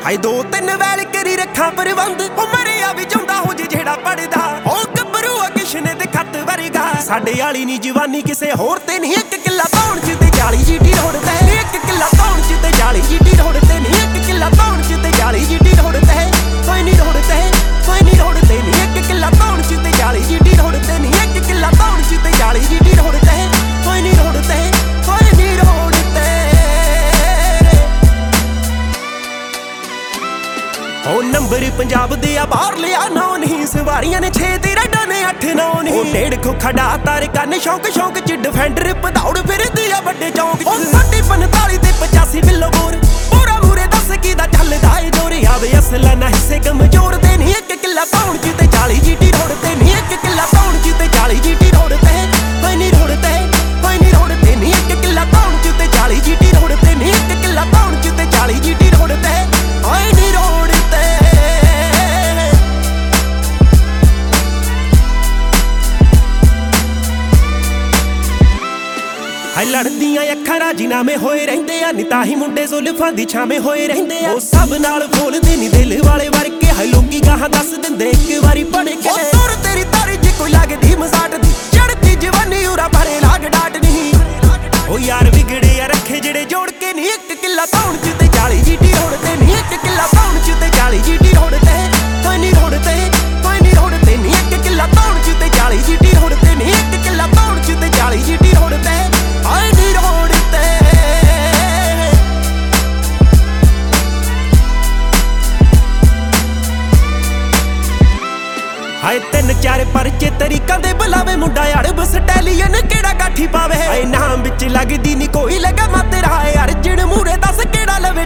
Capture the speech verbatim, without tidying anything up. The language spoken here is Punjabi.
ਹਾਏ ਦੋ ਤਿੰਨ ਵੈਲ ਕਰੀ ਰੱਖਾਂ ਪ੍ਰਬੰਧ ਉਹ ਮਰਿਆ ਵੀ ਜਾਂਦਾ ਹੋ ਜੇ ਜਿਹੜਾ ਪੜਦਾ ਉਹ ਗੱਭਰੂ ਆ ਕਿਸ਼ਨੇ ਦੇ ਖੱਤ ਵਰਗਾ ਸਾਡੇ ਵਾਲੀ ਨੀ ਜਵਾਨੀ ਕਿਸੇ ਹੋਰ ਤੇ ਨਹੀਂ ਇੱਕ ਕਿੱਲਾ ਪਾਉਣ ਚ ਤੇ ਜਾਲੀ ਜੀਟੀ ਰੋੜਦਾ ਇੱਕ ਕਿੱਲਾ ਪਾਉਣ ਚ ਤੇ ਜਾਲੀ ਜੀਟੀ ਰੋੜਦੇ ਨਹੀਂ ਇੱਕ ਕਿੱਲਾ ਪਾਉਣ ਚ ਤੇ ਜਾਲੀ ਜੀਟੀ ਰੋੜਦਾ ਕੋਈ ਨਹੀਂ ਰੋੜਦਾ ਕੋਈ ਨਹੀਂ ਰੋੜਦੇ ਨਹੀਂ ਇੱਕ ਕਿੱਲਾ ਪਾਉਣ ਚ ਤੇ ਜਾਲੀ ਜੀਟੀ ਰੋੜਦੇ ਨਹੀਂ ਇੱਕ ਕਿੱਲਾ ਪਾਉਣ ਚ ਤੇ ਜਾਲੀ ਜੀਟੀ ਰੋੜਦਾ ਕੋਈ ਨਹੀਂ ਰੋੜਦਾ ਕੋਈ ਨਹੀਂ ਰੋੜਦੇ ਉਹ ਨੰਬਰ ਪੰਜਾਬ ਦੇ ਆ ਬਾਹਰ ਲਿਆ ਨੌ ਨਹੀਂ ਸਵਾਰੀਆਂ ਨੇ ਛੇ ਤੇ ਰੈਡਾਂ ਨੇ ਅੱਠ ਨੌ ਨਹੀਂ ਉਹ ਡੇਢ ਖੋਖਾ ਡਾ ਤਾਰ ਕੰਨ ਸ਼ੌਂਕ ਸ਼ੌਂਕ ਚ ਡਿਫੈਂਡਰ ਪਧੌੜ ਫਿਰਦੀ ਆ ਵੱਡੇ ਚੌਂਕ ਉਹ ਸਾਡੀ ਪੰਤਾਲੀ ਤੇ ਪਚਾਸੀ ਬਿੱਲੋ ਬੋਰ ਪੂਰਾ ਮੂਰੇ ਦੱਸ ਕੀ ਦਾ ਚੱਲਦਾ ਏ ਜੋਰ ਆਵੇ ਅਸਲਾ ਨਾ ਹਿੱਸੇ ਕਮਜ਼ੋਰ ਦੇ ਨਹੀਂ ਇੱਕ ਕਿੱਲਾ ਪਾਉਣ ਚ ਤੇ ਚਾਲੀ ਜੀਟੀ ਰੋੜਦੇ ਨਹੀਂ ਇੱਕ ਕਿੱਲਾ ਪਾਉਣ ਚ ਤੇ ਚਾਲੀ ਜੀਟੀ ਰੋੜਦੇ ਕੋਈ ਨਹੀਂ ਰੋੜਦੇ ਕੋਈ ਨਹੀਂ ਰੋੜਦੇ ਨਹੀਂ ਇੱਕ ਕਿੱਲਾ ਪਾਉਣ ਚ ਤੇ ਚਾਲੀ ਜੀਟੀ ਰੋੜਦੇ ਨਹੀਂ ਇੱਕ ਕਿੱਲਾ ਪਾਉਣ ਚ ਤੇ ਚਾਲੀ ਜੀਟੀ ਰੋੜਦੇ ਕੋਈ ਨਹੀਂ ਰੋੜਦੇ ਹਾਏ ਲੜਦੀਆਂ ਅੱਖਾਂ ਰਾਜੀਨਾਮੇ ਹੋਏ ਰਹਿੰਦੇ ਆ ਨੀ ਤਾਂ ਹੀ ਮੁੰਡੇ ਜ਼ੁਲਫਾਂ ਦੀ ਛਾਵੇਂ ਹੋਏ ਰਹਿੰਦੇ ਆ ਉਹ ਸਭ ਨਾਲ ਬੋਲਦੇ ਨੀ ਦਿਲ ਵਾਲੇ ਵਰਗੇ ਹਾਏ ਲੋਕੀ ਗਾਹਾਂ ਦੱਸ ਦਿੰਦੇ ਇੱਕ ਵਾਰੀ ਪੜ ਕੇ ਉਹ ਤੁਰ ਤੇਰੀ ਤਾਰੀ ਜੇ ਕੋਈ ਲੱਗਦੀ ਮਜ਼ਾਕ ਦੀ ਚੜਦੀ ਜਵਾਨੀ ਉਰਾ ਭਰੇ ਲਾਗ ਡਾਟ ਨਹੀਂ ਉਹ ਯਾਰ ਵਿਗੜੇ ਆ ਰੱਖੇ ਜਿਹੜੇ ਜੋੜ ਕੇ ਨੀ ਇੱਕ ਕਿੱਲਾ ਪਾਉਣ ਚ ਤੇ ਚਾਲੀ ਜੀਟੀ ਰੋੜਦੇ ਨੀ ਇੱਕ ਕਿੱਲਾ ਪਾਉਣ ਚ ਤੇ ਚਾਲੀ ਜੀਟੀ ਰੋੜਦੇ ਕੋਈ ਨਹੀਂ ਰੋੜਦੇ ਕੋਈ ਨਹੀਂ ਰੋੜਦੇ ਨੀ ਇੱਕ ਕਿੱਲਾ ਪਾਉਣ ਚ ਤੇ ਚਾਲੀ ਜੀਟੀ ਰੋੜਦੇ ਨੀ ਇੱਕ ਕਿੱਲਾ ਪਾਉਣ ਚ ਤੇ ਚਾਲੀ ਜੀਟੀ ਰੋੜਦੇ ਆਏ ਨੀ ਰੋੜਦੇ ਹਾਏ ਤਿੰਨ ਚਾਰ ਪਰਚੇ ਤਰੀਕਾਂ ਦੇ ਬੁਲਾਵੇ ਮੁੰਡਾ ਅੜਬ ਸਟੈਲੀਅਨ ਕਿਹੜਾ ਗਾਠੀ ਪਾਵੇ ਹਾਏ ਨਾਮ ਵਿੱਚ ਲੱਗਦੀ ਨੀ ਕੋਈ ਲਗਾ ਮਾ ਤੇਰਾ ਅਰਜਨ ਮੂਰੇ ਦੱਸ ਕਿਹੜਾ ਲਵੇ